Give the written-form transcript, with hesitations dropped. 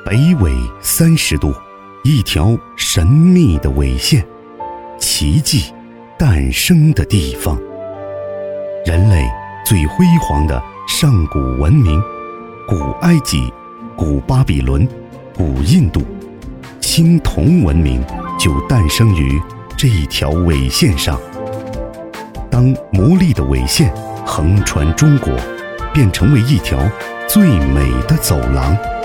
北纬30度，一条神秘的纬线，奇迹诞生的地方。人类最辉煌的上古文明，古埃及、古巴比伦、古印度，青铜文明就诞生于这一条纬线上。当魔力的纬线横穿中国，便成为一条最美的走廊。